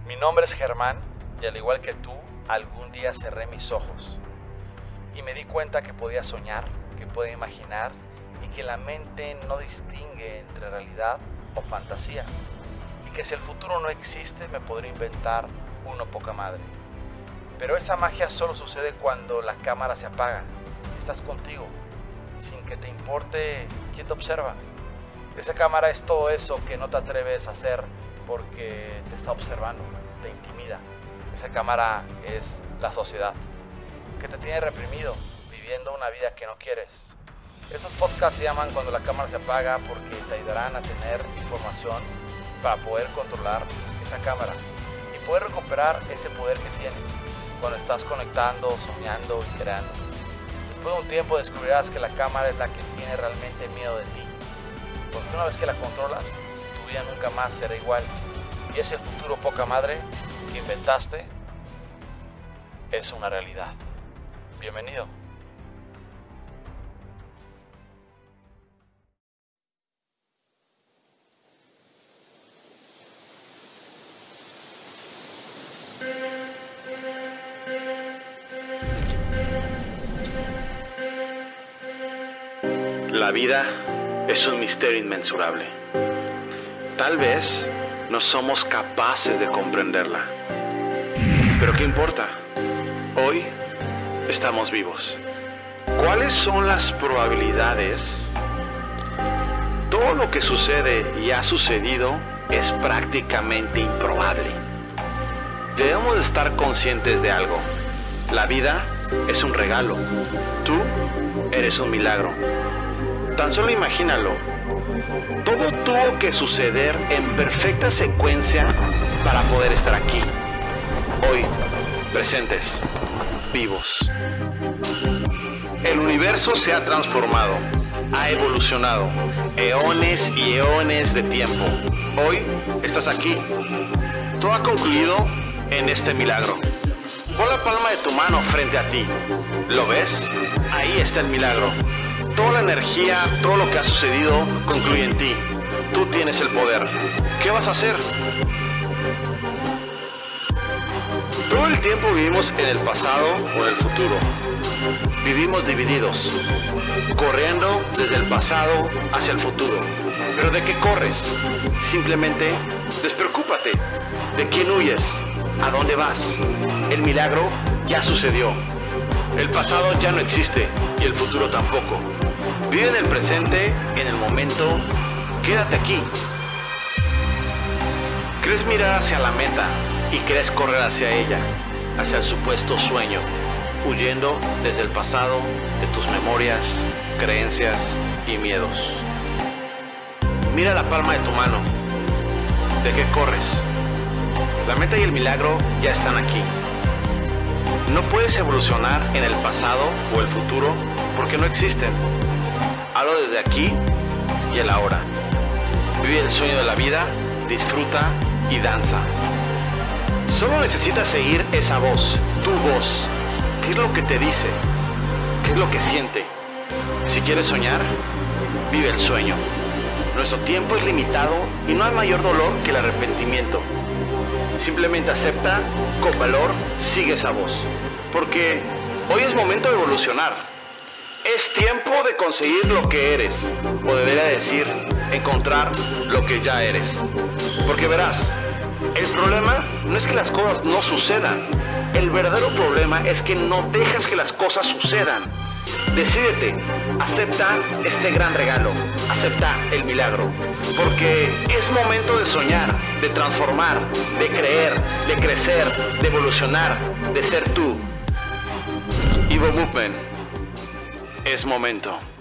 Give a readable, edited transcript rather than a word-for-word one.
Mi nombre es Germán y al igual que tú, algún día cerré mis ojos y me di cuenta que podía soñar, que podía imaginar y que la mente no distingue entre realidad o fantasía y que si el futuro no existe me podría inventar uno poca madre. Pero esa magia solo sucede cuando la cámara se apaga, estás contigo, sin que te importe quién te observa. Esa cámara es todo eso que no te atreves a hacer porque te está observando, te intimida. Esa cámara es la sociedad, que te tiene reprimido, viviendo una vida que no quieres. Esos podcasts se llaman Cuando la cámara se apaga porque te ayudarán a tener información para poder controlar esa cámara y poder recuperar ese poder que tienes cuando estás conectando, soñando y creando. Después de un tiempo descubrirás que la cámara es la que tiene realmente miedo de ti, porque una vez que la controlas, tu vida nunca más será igual. Y ese futuro poca madre que inventaste es una realidad. Bienvenido. La vida es un misterio inmensurable. Tal vez no somos capaces de comprenderla. Pero ¿qué importa? Hoy estamos vivos. ¿Cuáles son las probabilidades? Todo lo que sucede y ha sucedido es prácticamente improbable. Debemos de estar conscientes de algo. La vida es un regalo. Tú eres un milagro. Tan solo imagínalo. Todo tuvo que suceder en perfecta secuencia para poder estar aquí. Hoy, presentes, vivos. El universo se ha transformado, ha evolucionado, eones y eones de tiempo. Hoy estás aquí. Todo ha concluido en este milagro. Pon la palma de tu mano frente a ti. ¿Lo ves? Ahí está el milagro. Toda la energía, todo lo que ha sucedido concluye en ti. Tú tienes el poder. ¿Qué vas a hacer? Todo el tiempo vivimos en el pasado o en el futuro. Vivimos divididos, corriendo desde el pasado hacia el futuro. ¿Pero de qué corres? Simplemente despreocúpate. ¿De quién huyes? ¿A dónde vas? El milagro ya sucedió. El pasado ya no existe y el futuro tampoco. Vive en el presente, en el momento. Quédate aquí. ¿Crees mirar hacia la meta y crees correr hacia ella, hacia el supuesto sueño, huyendo desde el pasado de tus memorias, creencias y miedos? Mira la palma de tu mano. ¿De qué corres? La meta y el milagro ya están aquí. No puedes evolucionar en el pasado o el futuro porque no existen. Hablo desde aquí y el ahora. Vive el sueño de la vida, disfruta y danza. Solo necesitas seguir esa voz, tu voz. ¿Qué es lo que te dice? ¿Qué es lo que siente? Si quieres soñar, vive el sueño. Nuestro tiempo es limitado y no hay mayor dolor que el arrepentimiento. Simplemente acepta, con valor, sigue esa voz. Porque hoy es momento de evolucionar. Es tiempo de conseguir lo que eres. O debería decir, encontrar lo que ya eres. Porque verás, el problema no es que las cosas no sucedan. El verdadero problema es que no dejas que las cosas sucedan. Decídete, acepta este gran regalo, acepta el milagro, porque es momento de soñar, de transformar, de creer, de crecer, de evolucionar, de ser tú. Evo Movement, es momento.